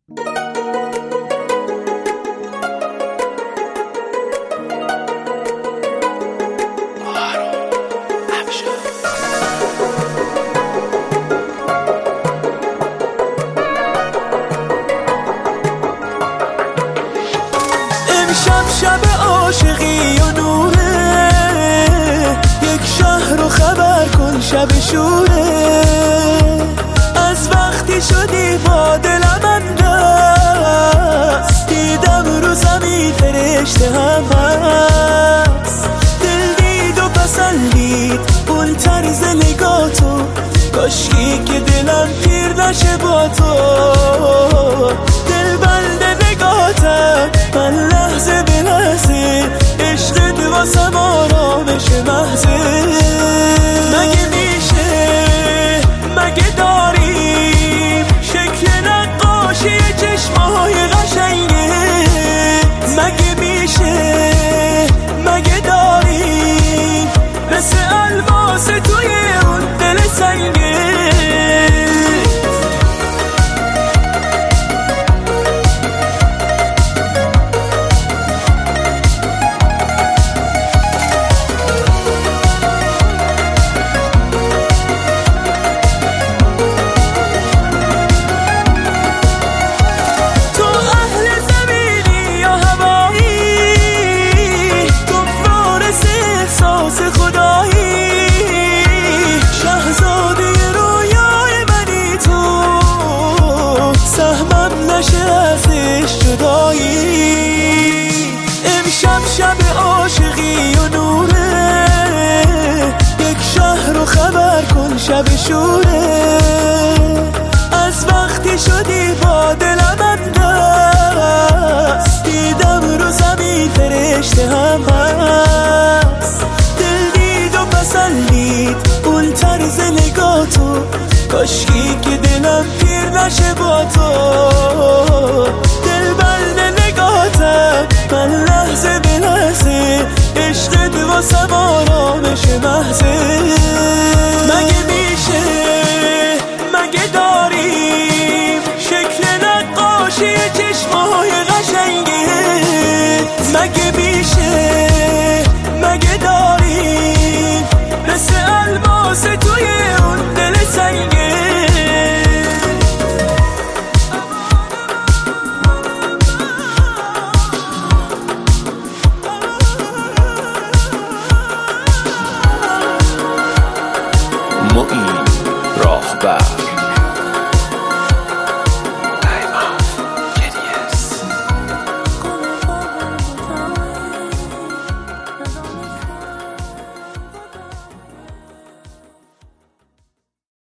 امشب شب عاشقی و نوره، یک شهر رو خبر کن شب شوره. از وقتی شدی با دلم انداز، دیدم رو زمین فرشته هم هست. دل دید و پسندید اون طرز نگاتو، کاشکی که دلم پیر نشه با تو. دل بنده نگاتم من لحظه به لحظه، عشقت واسم آرامش محضه. مگه میشه مگه داریم شکل نقاشی چشمای قشنگه؟ مگه میشه مگه داریم مثل الماس توی اون دل سنگه؟ امشب شب عاشقی و نوره، یک شهر رو خبر کن شب شوره. از وقتی شدی با دلم انداز، دیدم رو زمین فرشته هم هست. دل دید و پسندید اون طرز نگاتو، کاشکی که دلم پیر نشه با تو. دل بنده نگاتم من لحظه به لحظه، عشقت واسم آرامش محضه. مگه میشه مگه داریم شکل نقاشی چشمای قشنگه؟ مگه میشه